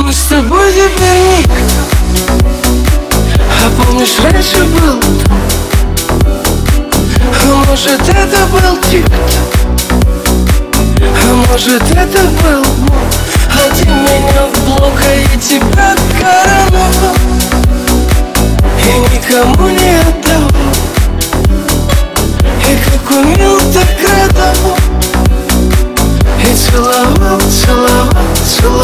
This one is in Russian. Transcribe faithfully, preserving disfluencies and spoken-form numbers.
Мы с тобой теперь никто. А помнишь, раньше был кто? А может, это был тик-то? А может, это был Бог? А ты меня в блок, а я тебя короновал и никому не отдавал. И как умел, так радовал. И целовал, целовал, целовал.